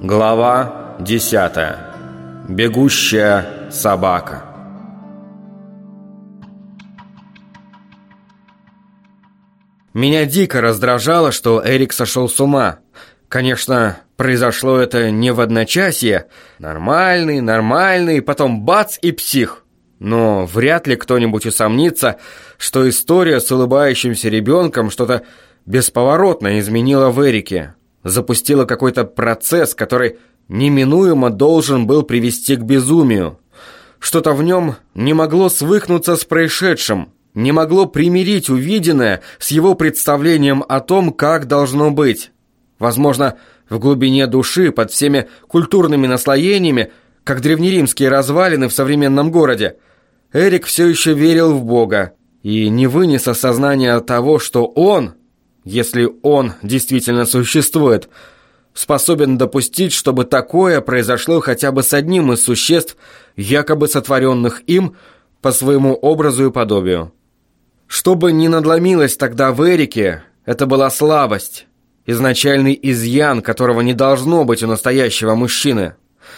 Глава 10. Бегущая собака. Меня дико раздражало, что Эрик сошел с ума. Конечно, произошло это не в одночасье. Нормальный, потом бац и псих. Но вряд ли кто-нибудь усомнится, что история с улыбающимся ребенком что-то бесповоротно изменила в Эрике. Запустила какой-то процесс, который неминуемо должен был привести к безумию. Что-то в нем не могло свыкнуться с происшедшим, не могло примирить увиденное с его представлением о том, как должно быть. Возможно, в глубине души, под всеми культурными наслоениями, как древнеримские развалины в современном городе, Эрик все еще верил в Бога и не вынес осознания того, что он, если он действительно существует, способен допустить, чтобы такое произошло хотя бы с одним из существ, якобы сотворенных им по своему образу и подобию. Что бы ни надломилось тогда в Эрике, это была слабость, изначальный изъян, которого не должно быть у настоящего мужчины.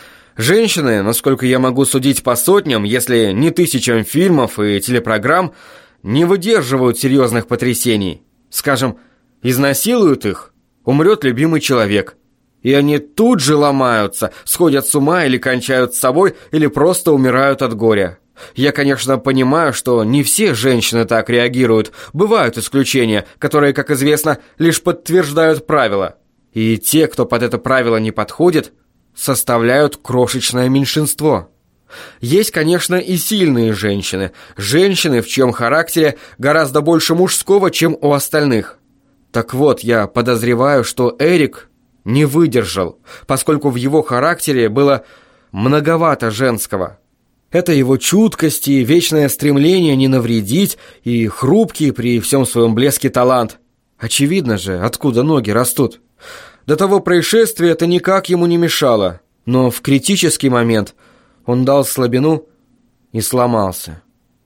Женщины, насколько я могу судить по сотням, если не тысячам фильмов и телепрограмм, не выдерживают серьезных потрясений. Скажем, изнасилуют их, умрет любимый человек. И они тут же ломаются, сходят с ума или кончают с собой, или просто умирают от горя. Я, конечно, понимаю, что не все женщины так реагируют. Бывают исключения, которые, как известно, лишь подтверждают правила. И те, кто под это правило не подходит, составляют крошечное меньшинство. Есть, конечно, и сильные женщины. Женщины, в чьем характере гораздо больше мужского, чем у остальных. Так вот, я подозреваю, что Эрик не выдержал, поскольку в его характере было многовато женского. Это его чуткость и вечное стремление не навредить, и хрупкий при всем своем блеске талант. Очевидно же, откуда ноги растут. До того происшествия это никак ему не мешало, но в критический момент он дал слабину и сломался.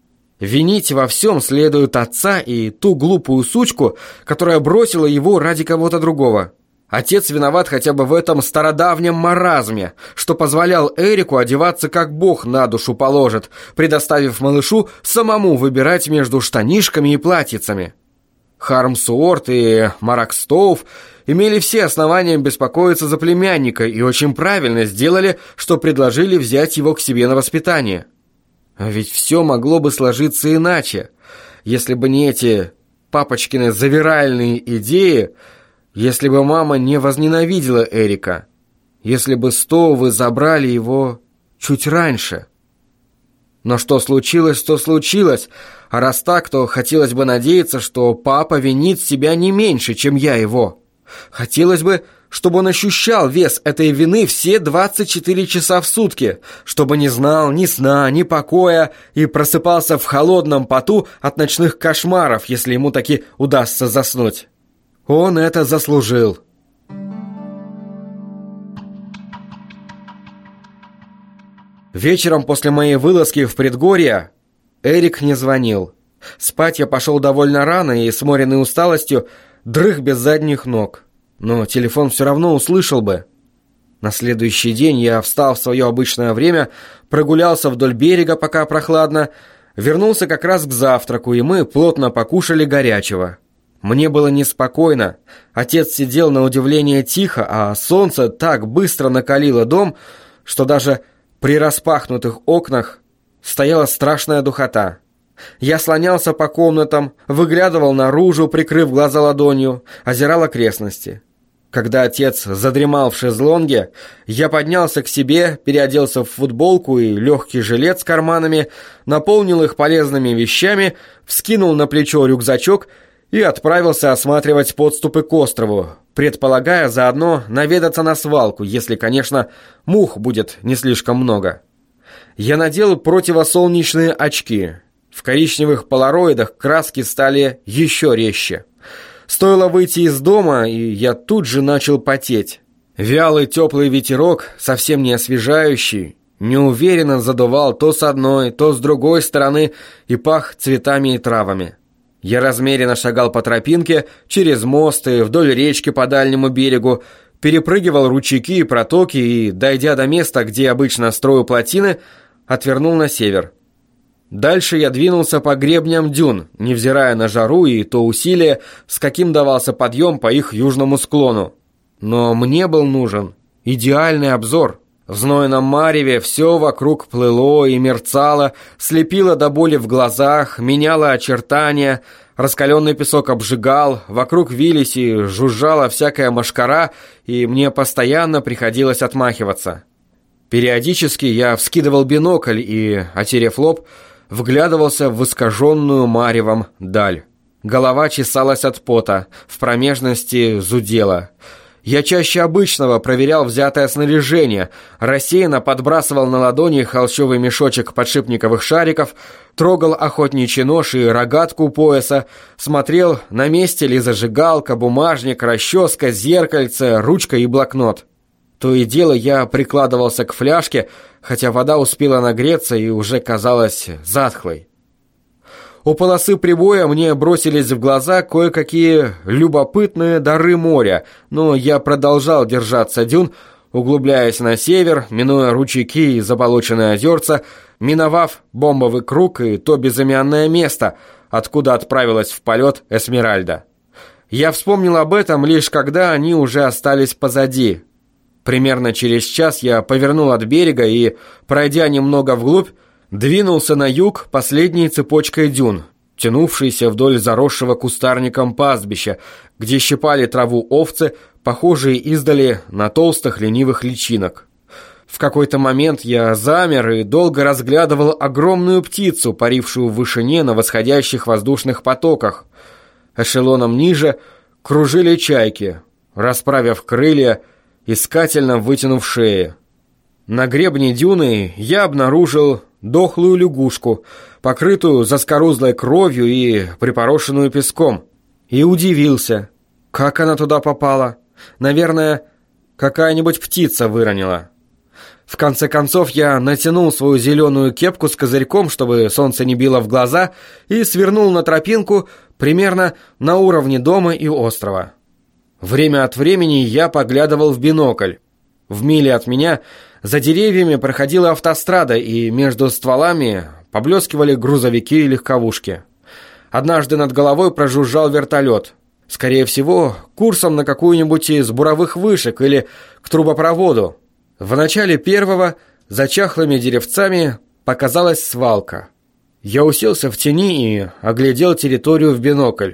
Винить во всем следует отца и ту глупую сучку, которая бросила его ради кого-то другого. Отец виноват хотя бы в этом стародавнем маразме, что позволял Эрику одеваться как Бог на душу положит, предоставив малышу самому выбирать между штанишками и платьицами. Хармс Уорд и Марак Стоув имели все основания беспокоиться за племянника и очень правильно сделали, что предложили взять его к себе на воспитание. А ведь все могло бы сложиться иначе, если бы не эти папочкины завиральные идеи, если бы мама не возненавидела Эрика, если бы Стоувы забрали его чуть раньше. Но что случилось, то случилось, а раз так, то хотелось бы надеяться, что папа винит себя не меньше, чем я его. Хотелось бы, чтобы он ощущал вес этой вины все 24 часа в сутки, чтобы не знал ни сна, ни покоя и просыпался в холодном поту от ночных кошмаров, если ему таки удастся заснуть. Он это заслужил. Вечером после моей вылазки в предгорье Эрик не звонил. Спать я пошел довольно рано и, сморенный усталостью, дрых без задних ног. Но телефон все равно услышал бы. На следующий день я встал в свое обычное время, прогулялся вдоль берега, пока прохладно, вернулся как раз к завтраку, и мы плотно покушали горячего. Мне было неспокойно. Отец сидел на удивление тихо, а солнце так быстро накалило дом, что даже при распахнутых окнах стояла страшная духота. Я слонялся по комнатам, выглядывал наружу, прикрыв глаза ладонью, озирал окрестности. Когда отец задремал в шезлонге, я поднялся к себе, переоделся в футболку и легкий жилет с карманами, наполнил их полезными вещами, вскинул на плечо рюкзачок и отправился осматривать подступы к острову, предполагая заодно наведаться на свалку, если, конечно, мух будет не слишком много. Я надел противосолнечные очки. В коричневых полароидах краски стали еще резче. Стоило выйти из дома, и я тут же начал потеть. Вялый теплый ветерок, совсем не освежающий, неуверенно задувал то с одной, то с другой стороны и пах цветами и травами. Я размеренно шагал по тропинке, через мосты, вдоль речки по дальнему берегу, перепрыгивал ручейки и протоки и, дойдя до места, где обычно строю плотины, отвернул на север. Дальше я двинулся по гребням дюн, невзирая на жару и то усилие, с каким давался подъем по их южному склону. Но мне был нужен идеальный обзор. В знойном мареве все вокруг плыло и мерцало, слепило до боли в глазах, меняло очертания, раскаленный песок обжигал, вокруг вились и жужжала всякая мошкара, и мне постоянно приходилось отмахиваться. Периодически я вскидывал бинокль и, отерев лоб, вглядывался в искаженную маревом даль. Голова чесалась от пота, в промежности зудела. Я чаще обычного проверял взятое снаряжение, рассеянно подбрасывал на ладони холщовый мешочек подшипниковых шариков, трогал охотничий нож и рогатку у пояса, смотрел, на месте ли зажигалка, бумажник, расческа, зеркальце, ручка и блокнот. То и дело я прикладывался к фляжке, хотя вода успела нагреться и уже казалась затхлой. У полосы прибоя мне бросились в глаза кое-какие любопытные дары моря, но я продолжал держаться дюн, углубляясь на север, минуя ручейки и заболоченные озерца, миновав бомбовый круг и то безымянное место, откуда отправилась в полет Эсмеральда. Я вспомнил об этом лишь когда они уже остались позади. Примерно через час я повернул от берега и, пройдя немного вглубь, двинулся на юг последней цепочкой дюн, тянувшейся вдоль заросшего кустарником пастбища, где щипали траву овцы, похожие издали на толстых ленивых личинок. В какой-то момент я замер и долго разглядывал огромную птицу, парившую в вышине на восходящих воздушных потоках. Эшелоном ниже кружили чайки, расправив крылья, искательно вытянув шеи. На гребне дюны я обнаружил дохлую лягушку, покрытую заскорузлой кровью и припорошенную песком, и удивился, как она туда попала. Наверное, какая-нибудь птица выронила. В конце концов я натянул свою зеленую кепку с козырьком, чтобы солнце не било в глаза, и свернул на тропинку примерно на уровне дома и острова. Время от времени я поглядывал в бинокль. В миле от меня за деревьями проходила автострада, и между стволами поблескивали грузовики и легковушки. Однажды над головой прожужжал вертолет. Скорее всего, курсом на какую-нибудь из буровых вышек или к трубопроводу. В начале первого, за чахлыми деревцами, показалась свалка. Я уселся в тени и оглядел территорию в бинокль.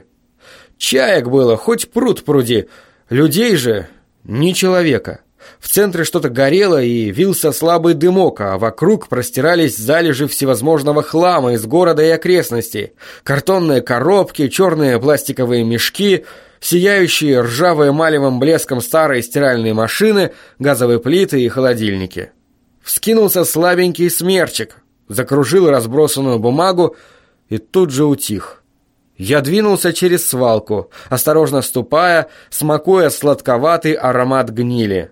Чаек было, хоть пруд пруди, людей же ни человека. В центре что-то горело и вился слабый дымок, а вокруг простирались залежи всевозможного хлама из города и окрестностей. Картонные коробки, черные пластиковые мешки, сияющие ржавые эмалевым блеском старые стиральные машины, газовые плиты и холодильники. Вскинулся слабенький смерчик, закружил разбросанную бумагу и тут же утих. Я двинулся через свалку, осторожно ступая, смакуя сладковатый аромат гнили.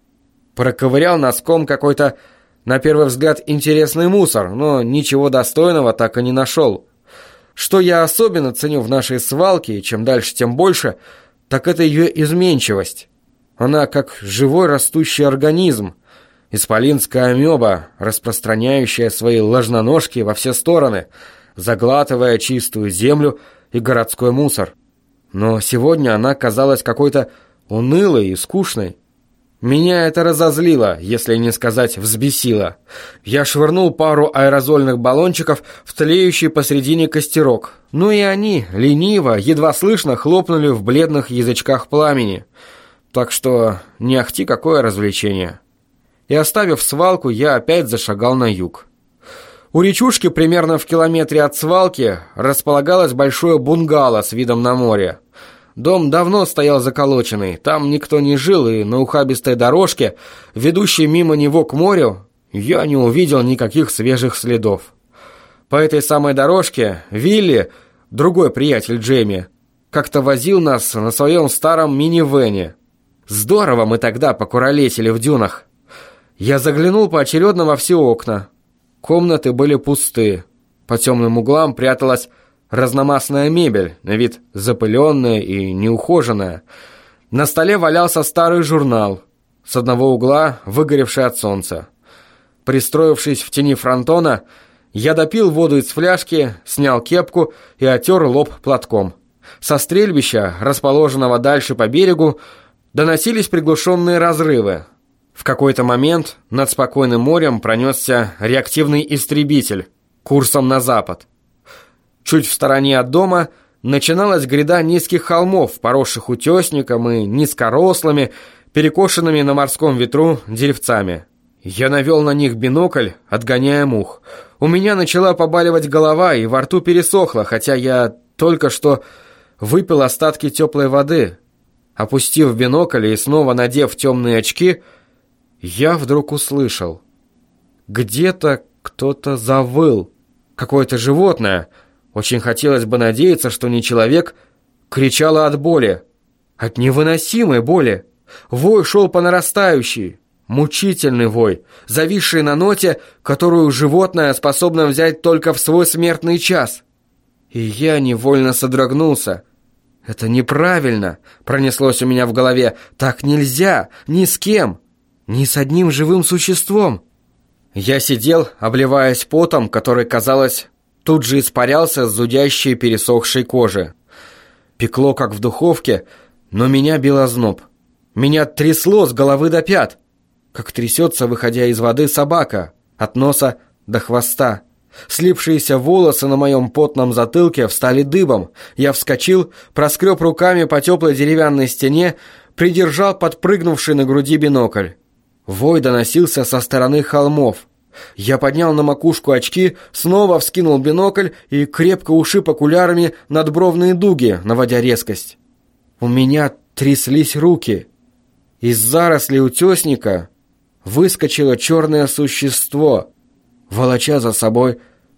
Проковырял носком какой-то, на первый взгляд, интересный мусор, но ничего достойного так и не нашел. Что я особенно ценю в нашей свалке, и чем дальше, тем больше, так это ее изменчивость. Она как живой растущий организм, исполинская амеба, распространяющая свои ложноножки во все стороны, заглатывая чистую землю и городской мусор. Но сегодня она казалась какой-то унылой и скучной. Меня это разозлило, если не сказать взбесило. Я швырнул пару аэрозольных баллончиков в тлеющий посредине костерок. Ну и они, лениво, едва слышно, хлопнули в бледных язычках пламени. Так что не ахти какое развлечение. И оставив свалку, я опять зашагал на юг. У речушки, примерно в километре от свалки, располагалось большое бунгало с видом на море. Дом давно стоял заколоченный, там никто не жил, и на ухабистой дорожке, ведущей мимо него к морю, я не увидел никаких свежих следов. По этой самой дорожке Вилли, другой приятель Джейми, как-то возил нас на своем старом минивэне. Здорово мы тогда покуролесили в дюнах. Я заглянул поочередно во все окна. Комнаты были пусты. По темным углам пряталась разномастная мебель, на вид запыленная и неухоженная. На столе валялся старый журнал, с одного угла выгоревший от солнца. Пристроившись в тени фронтона, я допил воду из фляжки, снял кепку и отер лоб платком. Со стрельбища, расположенного дальше по берегу, доносились приглушенные разрывы. В какой-то момент над спокойным морем пронесся реактивный истребитель курсом на запад. Чуть в стороне от дома начиналась гряда низких холмов, поросших утесником и низкорослыми, перекошенными на морском ветру деревцами. Я навел на них бинокль, отгоняя мух. У меня начала побаливать голова и во рту пересохло, хотя я только что выпил остатки теплой воды. Опустив бинокль и снова надев темные очки, я вдруг услышал. Где-то кто-то завыл. Какое-то животное, очень хотелось бы надеяться, что не человек, кричало от боли. От невыносимой боли. Вой шел по нарастающей. Мучительный вой, зависший на ноте, которую животное способно взять только в свой смертный час. И я невольно содрогнулся. «Это неправильно», — пронеслось у меня в голове. «Так нельзя, ни с кем, ни с одним живым существом». Я сидел, обливаясь потом, который, казалось, тут же испарялся с зудящей пересохшей кожи. Пекло, как в духовке, но меня бил озноб. Меня трясло с головы до пят, как трясется, выходя из воды, собака, от носа до хвоста. Слипшиеся волосы на моем потном затылке встали дыбом. Я вскочил, проскреб руками по теплой деревянной стене, придержал подпрыгнувший на груди бинокль. Вой доносился со стороны холмов. Я поднял на макушку очки, снова вскинул бинокль и крепко ушиб окулярами надбровные дуги, наводя резкость. У меня тряслись руки. Из зарослей утесника выскочило черное существо, волоча за собой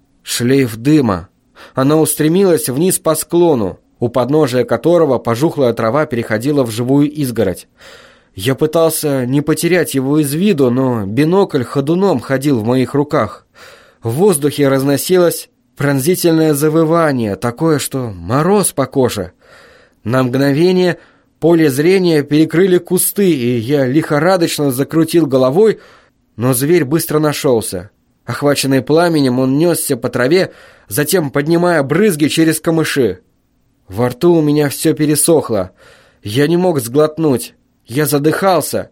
шлейф дыма. Оно устремилось вниз по склону, у подножия которого пожухлая трава переходила в живую изгородь. Я пытался не потерять его из виду, но бинокль ходуном ходил в моих руках. В воздухе разносилось пронзительное завывание, такое, что мороз по коже. На мгновение поле зрения перекрыли кусты, и я лихорадочно закрутил головой, но зверь быстро нашелся. Охваченный пламенем, он несся по траве, затем поднимая брызги через камыши. Во рту у меня все пересохло. Я не мог сглотнуть. Я задыхался,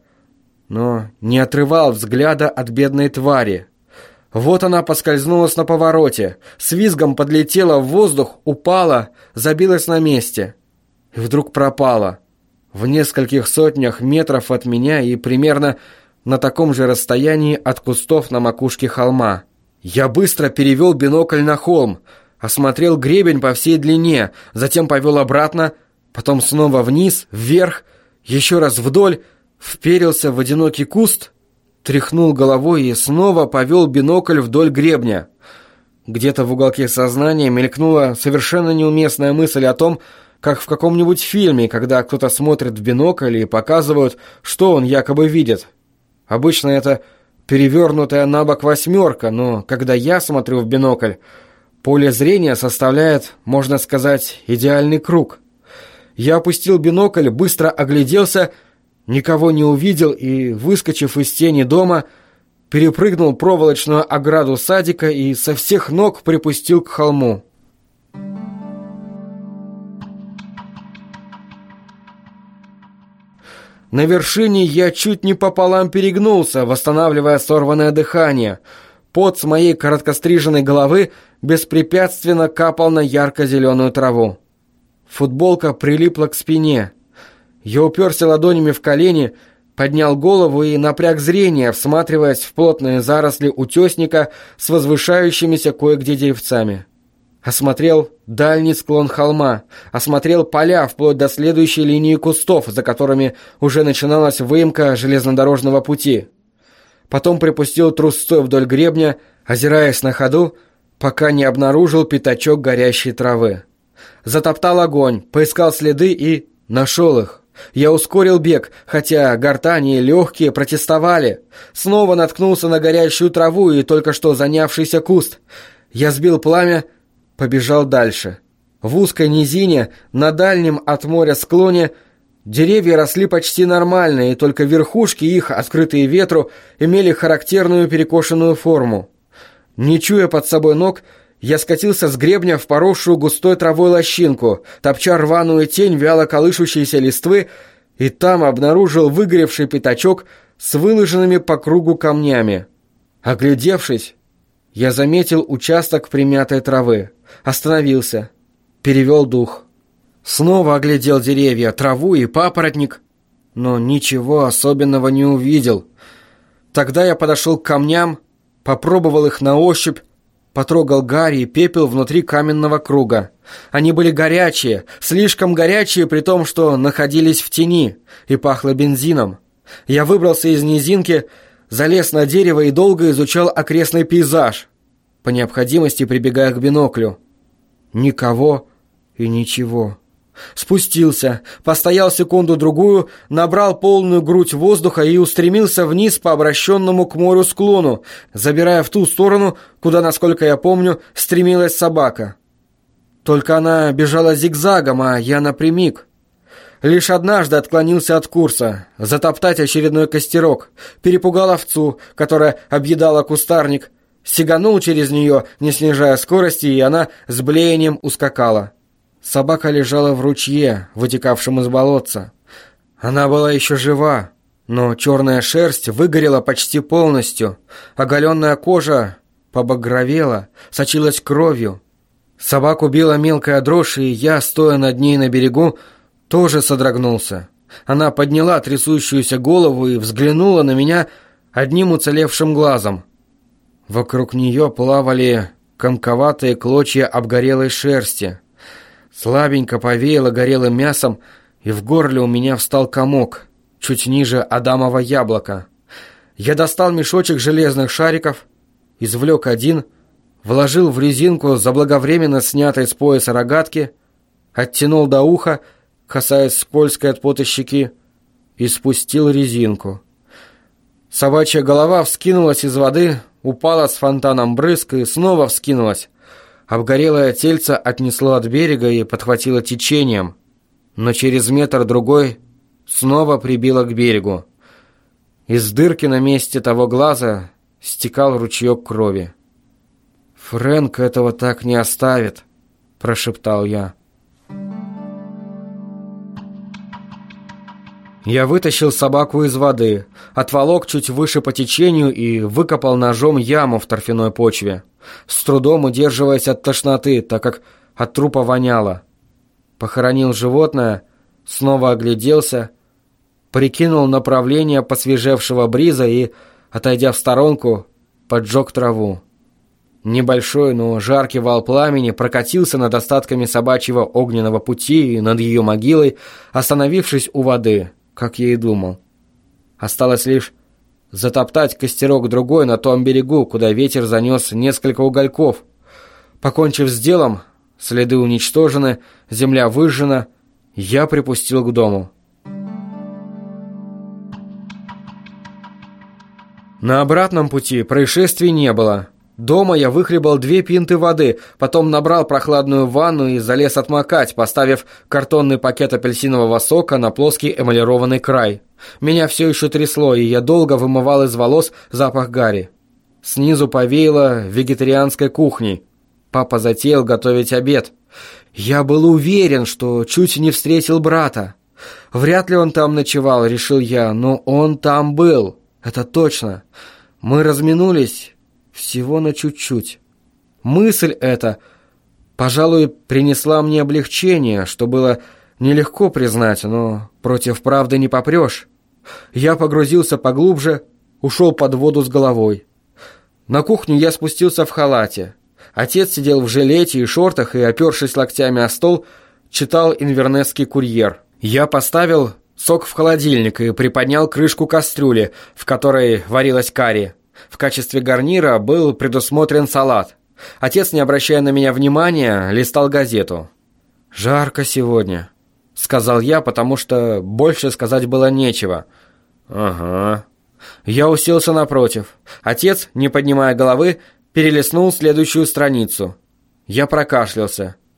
но не отрывал взгляда от бедной твари. Вот она поскользнулась на повороте, с визгом подлетела в воздух, упала, забилась на месте. И вдруг пропала. В нескольких сотнях метров от меня и примерно на таком же расстоянии от кустов на макушке холма. Я быстро перевел бинокль на холм, осмотрел гребень по всей длине, затем повел обратно, потом снова вниз, вверх, еще раз вдоль, вперился в одинокий куст, тряхнул головой и снова повел бинокль вдоль гребня. Где-то в уголке сознания мелькнула совершенно неуместная мысль о том, как в каком-нибудь фильме, когда кто-то смотрит в бинокль и показывают, что он якобы видит. Обычно это перевернутая на бок восьмерка, но когда я смотрю в бинокль, поле зрения составляет, можно сказать, идеальный круг. Я опустил бинокль, быстро огляделся, никого не увидел и, выскочив из тени дома, перепрыгнул проволочную ограду садика и со всех ног припустил к холму. На вершине я чуть не пополам перегнулся, восстанавливая сорванное дыхание. Пот с моей короткостриженной головы беспрепятственно капал на ярко-зеленую траву. Футболка прилипла к спине. Я уперся ладонями в колени, поднял голову и напряг зрение, всматриваясь в плотные заросли утесника с возвышающимися кое-где деревцами. Осмотрел дальний склон холма, осмотрел поля вплоть до следующей линии кустов, за которыми уже начиналась выемка железнодорожного пути. Потом припустил трусцой вдоль гребня, озираясь на ходу, пока не обнаружил пятачок горящей травы. Затоптал огонь, поискал следы и нашел их. Я ускорил бег, хотя гортани и легкие протестовали. Снова наткнулся на горящую траву и только что занявшийся куст. Я сбил пламя, побежал дальше. В узкой низине, на дальнем от моря склоне, деревья росли почти нормально, и только верхушки их, открытые ветру, имели характерную перекошенную форму. Не чуя под собой ног, я скатился с гребня в поросшую густой травой лощинку, топча рваную тень вяло колышущейся листвы, и там обнаружил выгоревший пятачок с выложенными по кругу камнями. Оглядевшись, я заметил участок примятой травы, остановился, перевел дух. Снова оглядел деревья, траву и папоротник, но ничего особенного не увидел. Тогда я подошел к камням, попробовал их на ощупь, потрогал гарь и пепел внутри каменного круга. Они были горячие, слишком горячие, при том, что находились в тени, и пахло бензином. Я выбрался из низинки, залез на дерево и долго изучал окрестный пейзаж, по необходимости прибегая к биноклю. Никого и ничего. Спустился, постоял секунду-другую, набрал полную грудь воздуха и устремился вниз по обращенному к морю склону, забирая в ту сторону, куда, насколько я помню, стремилась собака. Только она бежала зигзагом, а я напрямик. Лишь однажды отклонился от курса, затоптать очередной костерок, перепугал овцу, которая объедала кустарник, сиганул через нее, не снижая скорости, и она с блеянием ускакала. Собака лежала в ручье, вытекавшем из болотца. Она была еще жива, но черная шерсть выгорела почти полностью, оголенная кожа побагровела, сочилась кровью. Собаку била мелкая дрожь, и я, стоя над ней на берегу, тоже содрогнулся. Она подняла трясущуюся голову и взглянула на меня одним уцелевшим глазом. Вокруг нее плавали комковатые клочья обгорелой шерсти. Слабенько повеяло горелым мясом, и в горле у меня встал комок, чуть ниже адамова яблока. Я достал мешочек железных шариков, извлек один, вложил в резинку заблаговременно снятой с пояса рогатки, оттянул до уха, касаясь скользкой от пота щеки, и спустил резинку. Собачья голова вскинулась из воды, упала с фонтаном брызг и снова вскинулась. Обгорелое тельце отнесло от берега и подхватило течением, но через метр-другой снова прибило к берегу. Из дырки на месте того глаза стекал ручеек крови. «Фрэнк этого так не оставит», — прошептал я. Я вытащил собаку из воды, отволок чуть выше по течению и выкопал ножом яму в торфяной почве, с трудом удерживаясь от тошноты, так как от трупа воняло. Похоронил животное, снова огляделся, прикинул направление посвежевшего бриза и, отойдя в сторонку, поджег траву. Небольшой, но жаркий вал пламени прокатился над остатками собачьего огненного пути и над ее могилой, остановившись у воды, как я и думал. Осталось лишь затоптать костерок другой на том берегу, куда ветер занес несколько угольков. Покончив с делом, следы уничтожены, земля выжжена, я припустил к дому. На обратном пути происшествий не было. Дома я выхлебал 2 пинты воды, потом набрал прохладную ванну и залез отмокать, поставив картонный пакет апельсинового сока на плоский эмалированный край. Меня все еще трясло, и я долго вымывал из волос запах гари. Снизу повеяло вегетарианской кухней. Папа затеял готовить обед. Я был уверен, что чуть не встретил брата. Вряд ли он там ночевал, решил я, но он там был, это точно. Мы разминулись всего на чуть-чуть. Мысль эта, пожалуй, принесла мне облегчение, что было нелегко признать, но против правды не попрешь. Я погрузился поглубже, ушел под воду с головой. На кухню я спустился в халате. Отец сидел в жилете и шортах и, опершись локтями о стол, читал «Инвернесский курьер». Я поставил сок в холодильник и приподнял крышку кастрюли, в которой варилась карри. В качестве гарнира был предусмотрен салат. Отец, не обращая на меня внимания, листал газету. «Жарко сегодня», — сказал я, потому что больше сказать было нечего. «Ага». Я уселся напротив. Отец, не поднимая головы, перелистнул следующую страницу. Я прокашлялся.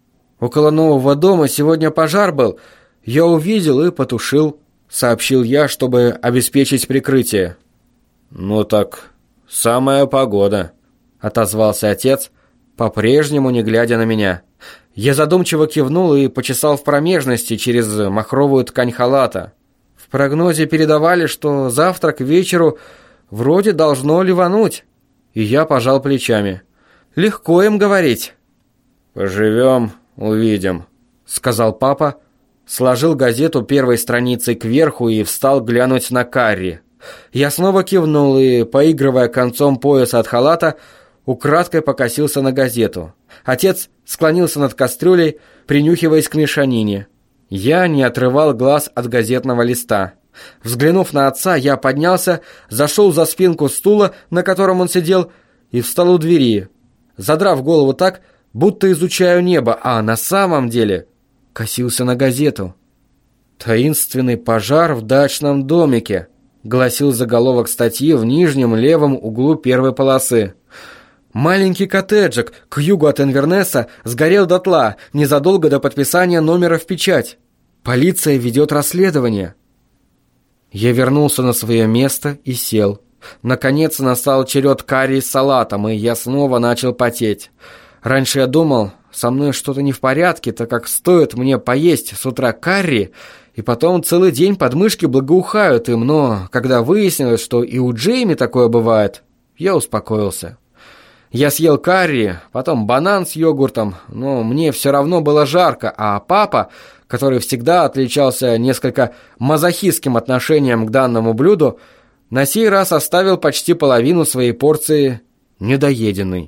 Около нового дома сегодня пожар был. Я увидел и потушил», — сообщил я, чтобы обеспечить прикрытие. «Ну так, самая погода», — отозвался отец, по-прежнему не глядя на меня. Я задумчиво кивнул и почесал в промежности через махровую ткань халата. В прогнозе передавали, что завтра к вечеру вроде должно ливануть. И я пожал плечами. Легко им говорить. «Поживем, увидим», — сказал папа, сложил газету первой страницей кверху и встал глянуть на Карри. Я снова кивнул и, поигрывая концом пояса от халата, украдкой покосился на газету. Отец склонился над кастрюлей, принюхиваясь к мешанине. Я не отрывал глаз от газетного листа. Взглянув на отца, я поднялся, зашел за спинку стула, на котором он сидел, и встал у двери, задрав голову так, будто изучаю небо, а на самом деле косился на газету. «Таинственный пожар в дачном домике», — гласил заголовок статьи в нижнем левом углу первой полосы. Маленький коттеджик к югу от Инвернесса сгорел дотла незадолго до подписания номера в печать. Полиция ведет расследование. Я вернулся на свое место и сел. Наконец настал черед карри с салатом, и я снова начал потеть. Раньше я думал, со мной что-то не в порядке, так как стоит мне поесть с утра карри, и потом целый день подмышки благоухают им, но когда выяснилось, что и у Джейми такое бывает, я успокоился. Я съел карри, потом банан с йогуртом, но мне все равно было жарко, а папа, который всегда отличался несколько мазохистским отношением к данному блюду, на сей раз оставил почти половину своей порции недоеденной.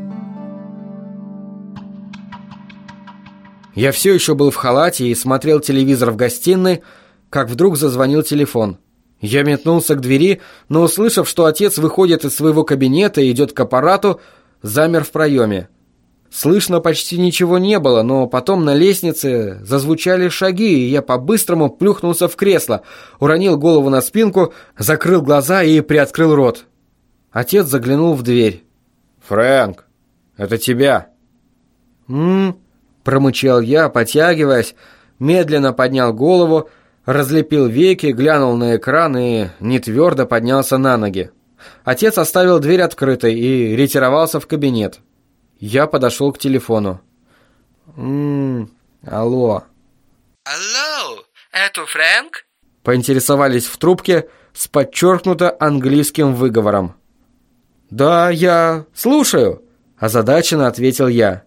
Я все еще был в халате и смотрел телевизор в гостиной, как вдруг зазвонил телефон. Я метнулся к двери, но, услышав, что отец выходит из своего кабинета и идет к аппарату, замер в проеме. Слышно почти ничего не было, но потом на лестнице зазвучали шаги, и я по-быстрому плюхнулся в кресло, уронил голову на спинку, закрыл глаза и приоткрыл рот. Отец заглянул в дверь. «Фрэнк, это тебя?» Промычал я, потягиваясь, медленно поднял голову, разлепил веки, глянул на экран и нетвердо поднялся на ноги. Отец оставил дверь открытой и ретировался в кабинет. Я подошел к телефону. Алло. Алло, это Фрэнк? Поинтересовались в трубке с подчеркнуто английским выговором. Да, я слушаю, озадаченно ответил я.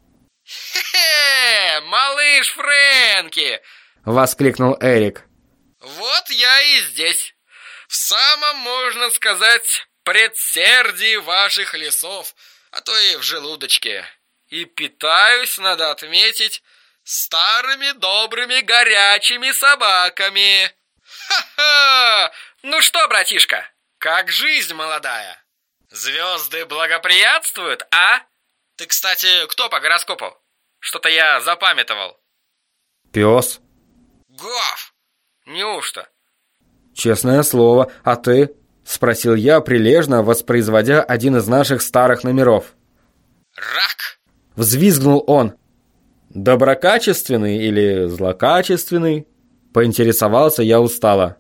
Хе-хе, малыш Фрэнки! Воскликнул Эрик. Вот я и здесь. В самом, можно сказать, предсердии ваших лесов, а то и в желудочке. И питаюсь, надо отметить, старыми добрыми горячими собаками. Ха-ха! Ну что, братишка, как жизнь молодая? Звезды благоприятствуют, а? Ты, кстати, кто по гороскопу? Что-то я запамятовал. Пес. Гав! Неужто? Честное слово, а ты? Спросил я, прилежно воспроизводя один из наших старых номеров. Рак! Взвизгнул он. Доброкачественный или злокачественный? Поинтересовался я устало.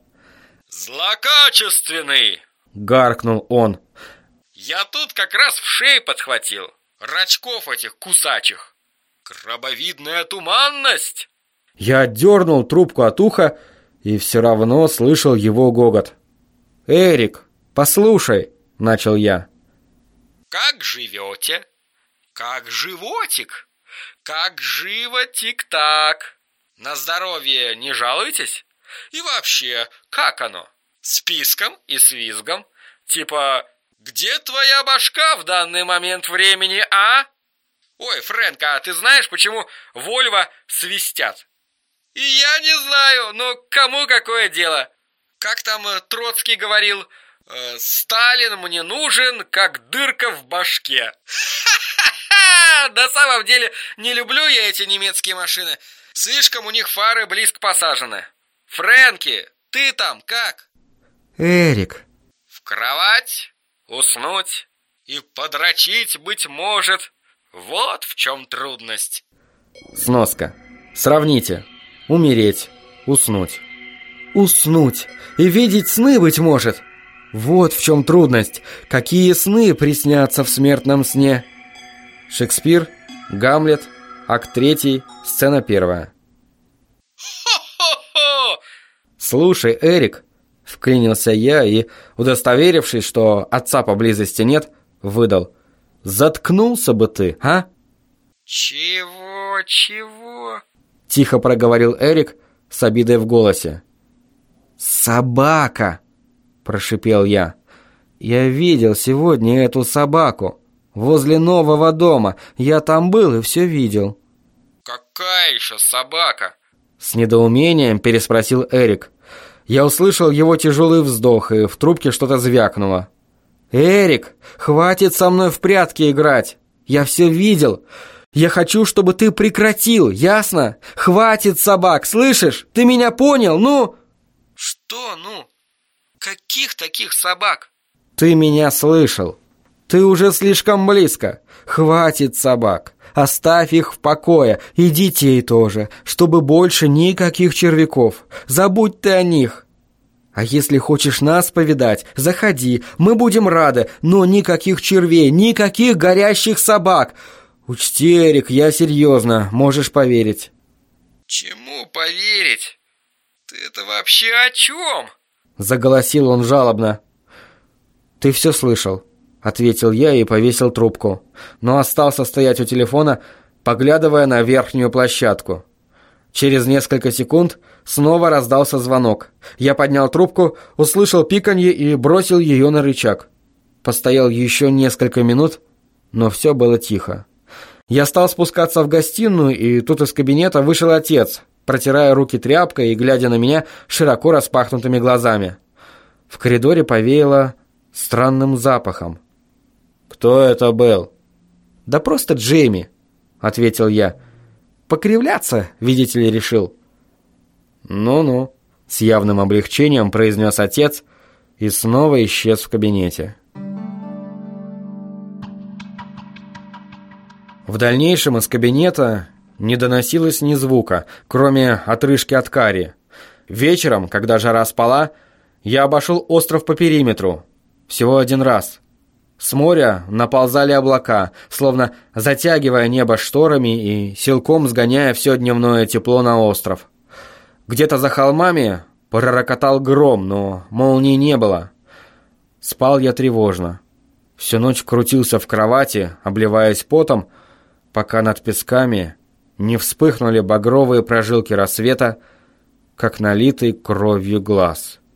Злокачественный! Гаркнул он. Я тут как раз в шею подхватил. Рачков этих кусачих. Крабовидная туманность. Я отдернул трубку от уха и все равно слышал его гогот. «Эрик, послушай», — начал я. Как живете? Как животик? Как живо тик-так? На здоровье не жалуетесь? И вообще, как оно? С писком и с визгом? Типа, где твоя башка в данный момент времени, а? Ой, Фрэнк, а ты знаешь, почему Вольво свистят? И я не знаю, но кому какое дело? Как там Троцкий говорил, Сталин мне нужен, как дырка в башке. Ха-ха-ха! На самом деле не люблю я эти немецкие машины. Слишком у них фары близко посажены. Фрэнки, ты там как? Эрик. В кровать, уснуть и подрочить, быть может. Вот в чем трудность. Сноска. Сравните. Умереть. Уснуть. Уснуть. И видеть сны, быть может. Вот в чем трудность. Какие сны приснятся в смертном сне? Шекспир, Гамлет, акт 3, сцена 1. Хо-хо-хо! «Слушай, Эрик», — вклинился я и, удостоверившись, что отца поблизости нет, выдал: «Заткнулся бы ты, а?» Чего? — тихо проговорил Эрик с обидой в голосе. «Собака!» — прошипел я. «Я видел сегодня эту собаку. Возле нового дома. Я там был и все видел». Какая еще собака? С недоумением переспросил Эрик. Я услышал его тяжелый вздох, и в трубке что-то звякнуло. «Эрик, хватит со мной в прятки играть! Я все видел! Я хочу, чтобы ты прекратил, ясно? Хватит собак, слышишь? Ты меня понял, ну?» Что, ну? Каких таких собак? «Ты меня слышал. Ты уже слишком близко. Хватит собак. Оставь их в покое. И детей тоже. Чтобы больше никаких червяков. Забудь ты о них. А если хочешь нас повидать, заходи. Мы будем рады. Но никаких червей, никаких горящих собак. Учти, Эрик, я серьезно. Можешь поверить». Чему поверить? Ты это вообще о чем? Заголосил он жалобно. «Ты все слышал», — ответил я и повесил трубку, но остался стоять у телефона, поглядывая на верхнюю площадку. Через несколько секунд снова раздался звонок. Я поднял трубку, услышал пиканье и бросил ее на рычаг. Постоял еще несколько минут, но все было тихо. Я стал спускаться в гостиную, и тут из кабинета вышел отец, протирая руки тряпкой и глядя на меня широко распахнутыми глазами. В коридоре повеяло странным запахом. «Кто это был?» «Да просто Джейми», — ответил я. «Покривляться, видите ли, решил». «Ну-ну», — с явным облегчением произнес отец и снова исчез в кабинете. В дальнейшем из кабинета не доносилось ни звука, кроме отрыжки от карри. Вечером, когда жара спала, я обошел остров по периметру. Всего один раз. С моря наползали облака, словно затягивая небо шторами и силком сгоняя все дневное тепло на остров. Где-то за холмами пророкотал гром, но молнии не было. Спал я тревожно. Всю ночь крутился в кровати, обливаясь потом, пока над песками не вспыхнули багровые прожилки рассвета, как налитый кровью глаз.